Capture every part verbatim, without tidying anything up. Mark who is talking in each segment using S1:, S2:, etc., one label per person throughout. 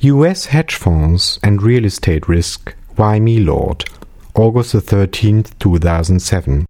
S1: U S hedge funds and real estate risk. Why me, Lord? August the thirteenth, two thousand seven.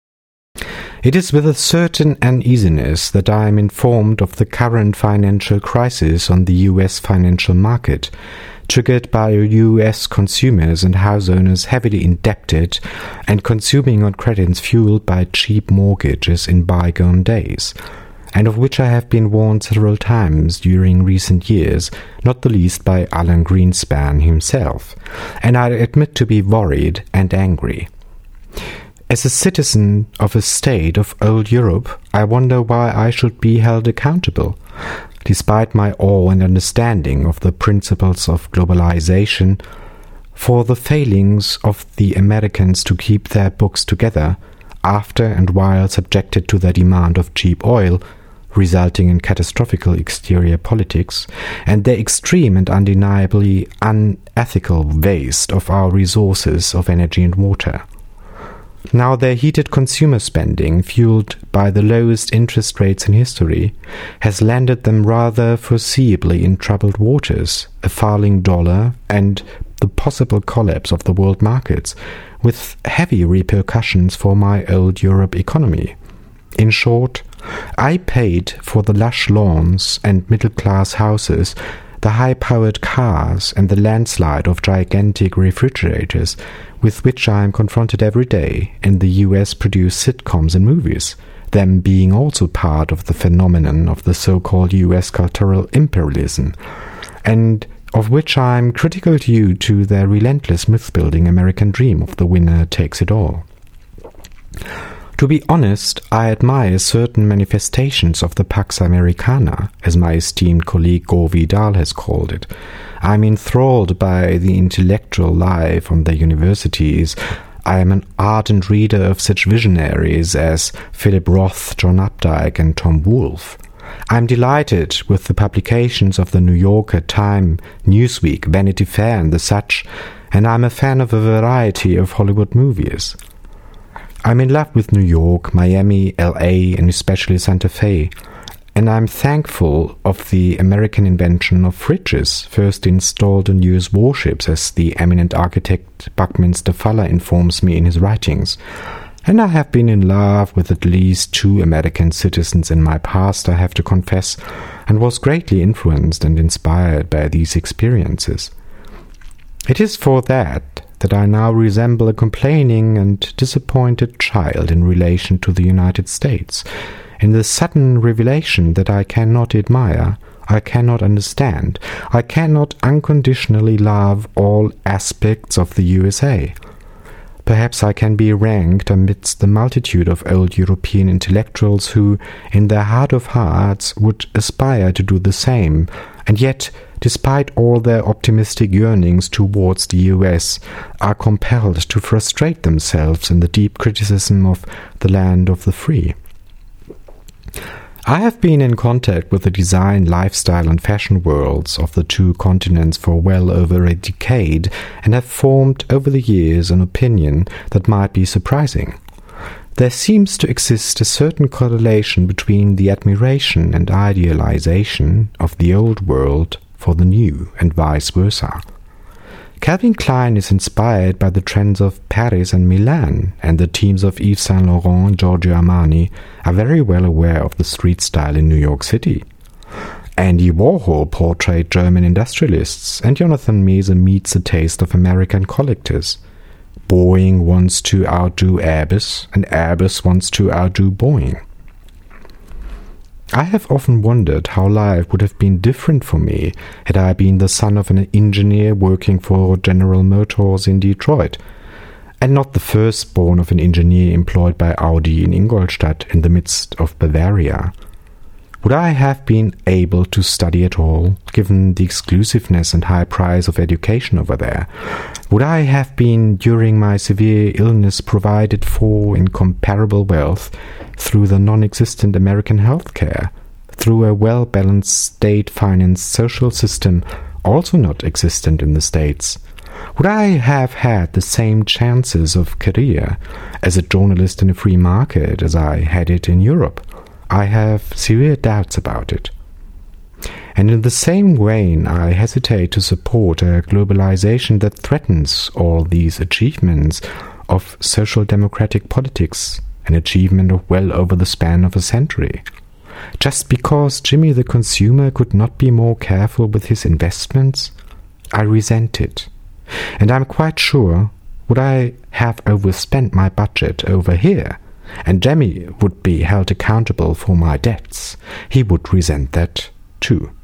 S1: It is with a certain uneasiness that I am informed of the current financial crisis on the U S financial market, triggered by U S consumers and house owners heavily indebted and consuming on credits fueled by cheap mortgages in bygone days, and of which I have been warned several times during recent years, not the least by Alan Greenspan himself, and I admit to be worried and angry. As a citizen of a state of old Europe, I wonder why I should be held accountable, despite my awe and understanding of the principles of globalization, for the failings of the Americans to keep their books together after and while subjected to the demand of cheap oil, resulting in catastrophical exterior politics, and their extreme and undeniably unethical waste of our resources of energy and water. Now their heated consumer spending, fueled by the lowest interest rates in history, has landed them rather foreseeably in troubled waters, a falling dollar, and the possible collapse of the world markets, with heavy repercussions for my old Europe economy. In short, I paid for the lush lawns and middle-class houses, the high-powered cars, and the landslide of gigantic refrigerators with which I am confronted every day in the U S-produced sitcoms and movies, them being also part of the phenomenon of the so-called U S cultural imperialism, and of which I am critical due to their relentless myth-building American dream of the winner takes it all. To be honest, I admire certain manifestations of the Pax Americana, as my esteemed colleague Gore Vidal has called it. I am enthralled by the intellectual life on the universities. I am an ardent reader of such visionaries as Philip Roth, John Updike, and Tom Wolfe. I am delighted with the publications of the New Yorker, Time, Newsweek, Vanity Fair, and the such, and I am a fan of a variety of Hollywood movies. I'm in love with New York, Miami, L A, and especially Santa Fe, and I'm thankful of the American invention of fridges, first installed on U S warships, as the eminent architect Buckminster Fuller informs me in his writings. And I have been in love with at least two American citizens in my past, I have to confess, and was greatly influenced and inspired by these experiences. It is for that that I now resemble a complaining and disappointed child in relation to the United States, in the sudden revelation that I cannot admire, I cannot understand, I cannot unconditionally love all aspects of the U S A. Perhaps I can be ranked amidst the multitude of old European intellectuals who, in their heart of hearts, would aspire to do the same, and yet, despite all their optimistic yearnings towards the U S, are compelled to frustrate themselves in the deep criticism of the land of the free. I have been in contact with the design, lifestyle, and fashion worlds of the two continents for well over a decade, and have formed over the years an opinion that might be surprising. There seems to exist a certain correlation between the admiration and idealization of the old world for the new, and vice versa. Calvin Klein is inspired by the trends of Paris and Milan, and the teams of Yves Saint Laurent and Giorgio Armani are very well aware of the street style in New York City. Andy Warhol portrayed German industrialists, and Jonathan Mese meets the taste of American collectors. Boeing wants to outdo Airbus, and Airbus wants to outdo Boeing. I have often wondered how life would have been different for me had I been the son of an engineer working for General Motors in Detroit, and not the firstborn of an engineer employed by Audi in Ingolstadt in the midst of Bavaria. Would I have been able to study at all, given the exclusiveness and high price of education over there? Would I have been, during my severe illness, provided for in comparable wealth through the non-existent American health care, through a well-balanced state-financed social system also not existent in the States? Would I have had the same chances of career as a journalist in a free market as I had it in Europe? I have severe doubts about it. And in the same vein, I hesitate to support a globalization that threatens all these achievements of social democratic politics, an achievement of well over the span of a century. Just because Jimmy the consumer could not be more careful with his investments, I resent it. And I'm quite sure, would I have overspent my budget over here, and Jimmy would be held accountable for my debts, he would resent that too.